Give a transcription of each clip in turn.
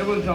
was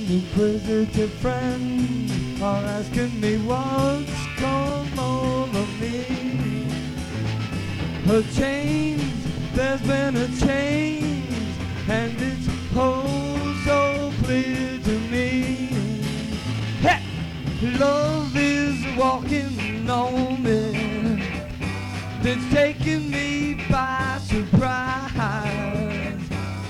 inquisitive friends are asking me what's come over me. A change, there's been a change, and it's oh so clear to me. Hey! Love is walking on me, that's taking me by surprise.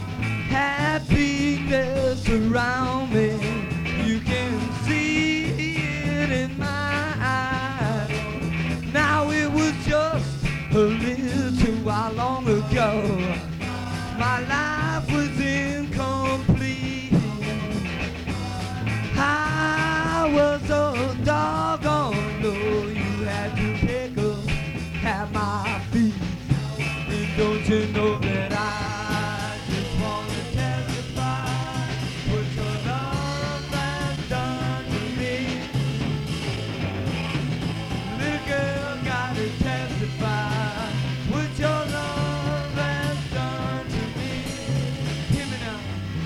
Happiness around me, you can see it in my eyes. Now it was just a little while long ago, my life was incomplete. I was so doggone low, you had to pick up at my feet. And don't you know that I just want to testify what your love has done to me. Little girl, gotta testify what your love has done to me. Hear me now.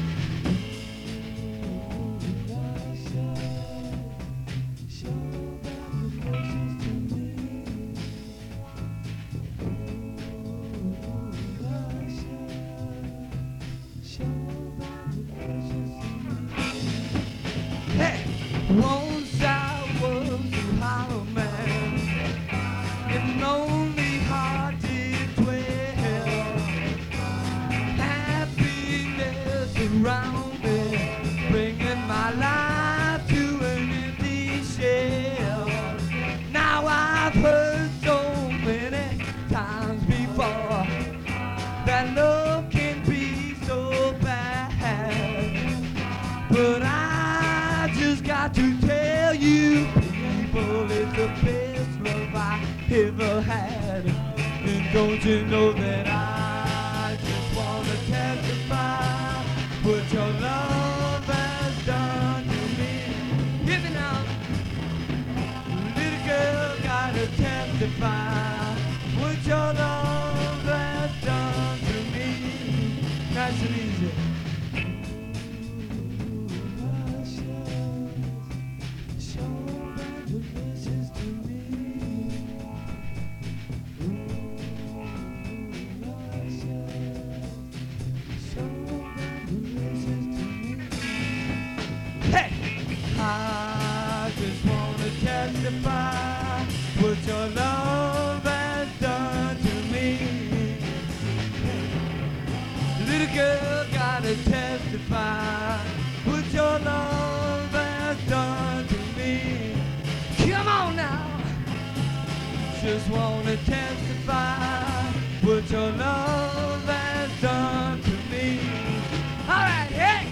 Hey, once I was a hollow man, and only heart did dwell. Happiness around me, bringing my life to an empty shell. Now I've heard so many times before that love can be so bad, but I just got to tell you people, it's the best love I ever had. And don't you know that I just want to testify what your love has done to me. Hear me now. Little girl, gotta testify what your love has done to me. Nice and easy. Hey! I just want to testify what your love has done to me. Little girl, gotta testify what your love has done to me. Come on now! Just want to testify what your love has done to me. All right, hey!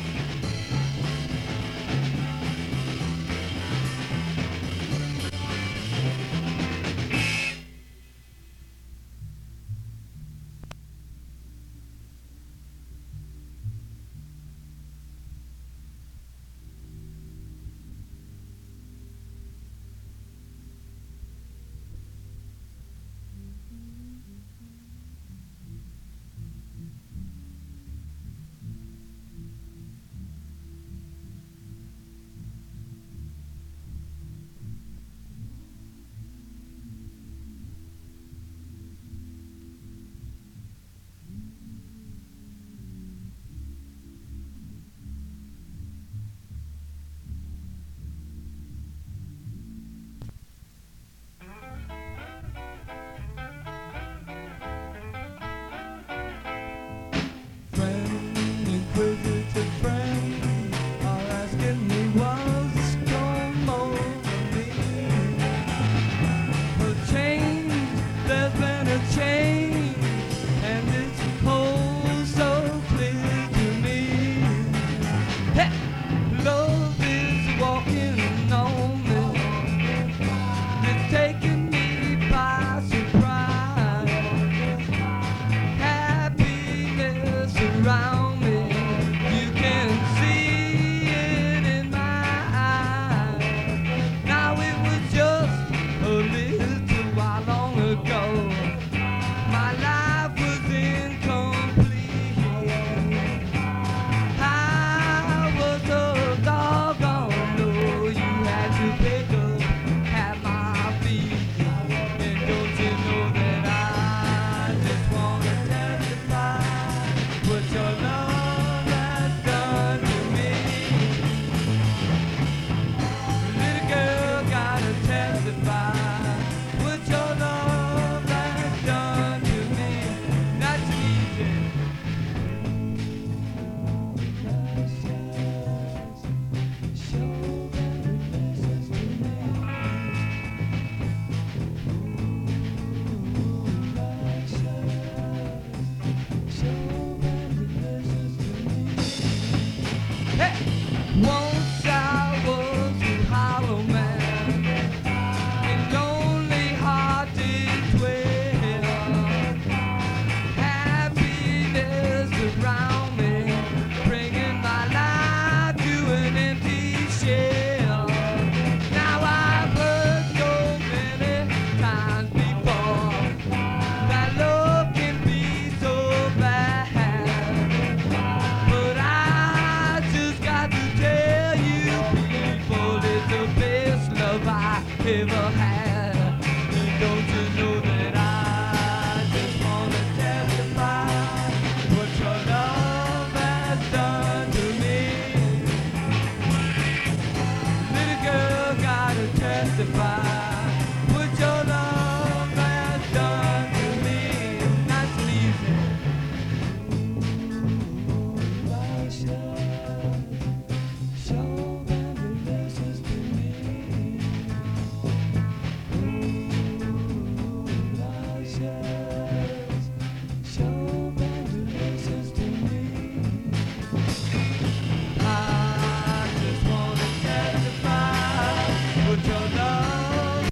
Once I was a hollow man, a lonely-hearted dwell. Happiness around me, bringing my life to an empty shell. Now I've heard so many times before that love can be so bad, but I just got to tell you people, it's the best love I ever had. And don't you know that I just wanna testify what your love has done to me. Little girl, gotta testify what your love has done to me. Nice and easy. Ooh, luscious, so very delicious to me. Ooh, luscious, so very delicious to me. I just wanna testify what your love.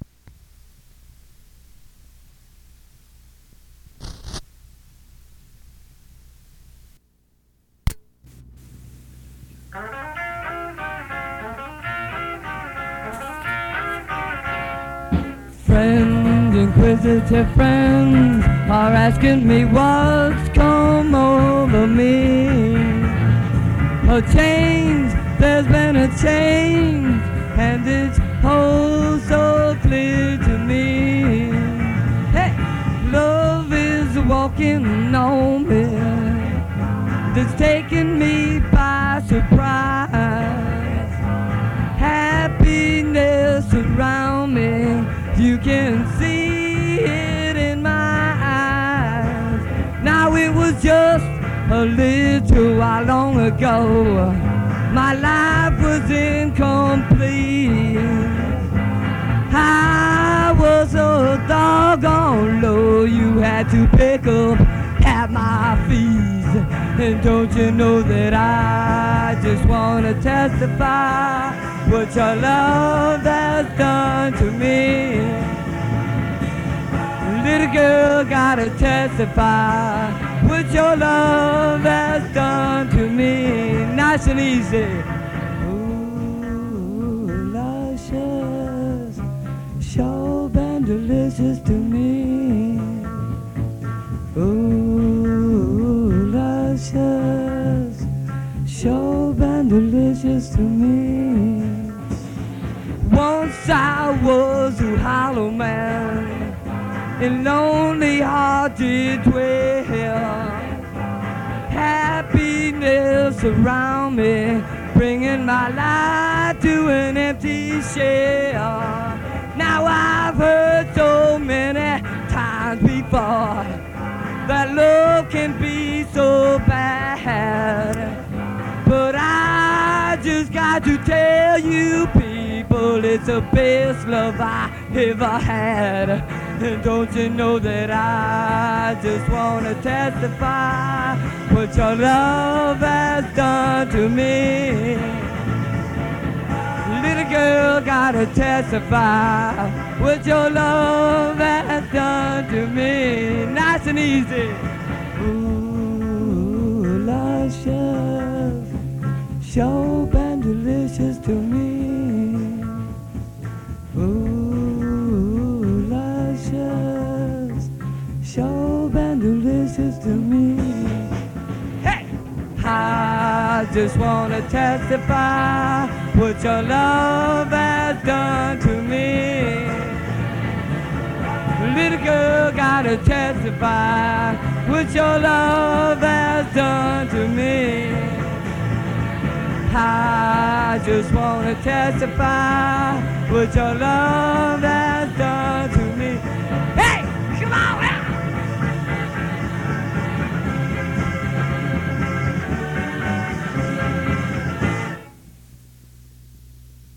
Friends, inquisitive friends, are asking me what's come over me. A change, there's been a change, and it's oh so clear to me. Hey, love is walking on me, that's taking me by surprise. Happiness around me, you can see it in my eyes. Now it was just a little while long ago, my life was incomplete. I was so doggone low, you had to pick up at my feet. And don't you know that I just wanna testify what your love has done to me. Little girl, gotta testify what your love has done to me. Nice and easy. Ooh, luscious, sure and delicious to me. Ooh, luscious, sure and delicious to me. Once I was a hollow man, a lonely-hearted dwell. Happiness around me, bringing my life to an empty shell. Now I've heard so many times before that love can be so bad, but I just got to tell you people, it's the best love I ever had. And don't you know that I just wanna testify what your love has done to me. Little girl, gotta testify what your love has done to me. Nice and easy. Ooh, luscious, sure and delicious to me. Ooh, luscious, sure and delicious to me. Hey! I just wanna testify what your love has done to me. Little girl, gotta testify what your love has done to me. I just wanna testify what your love has done to me.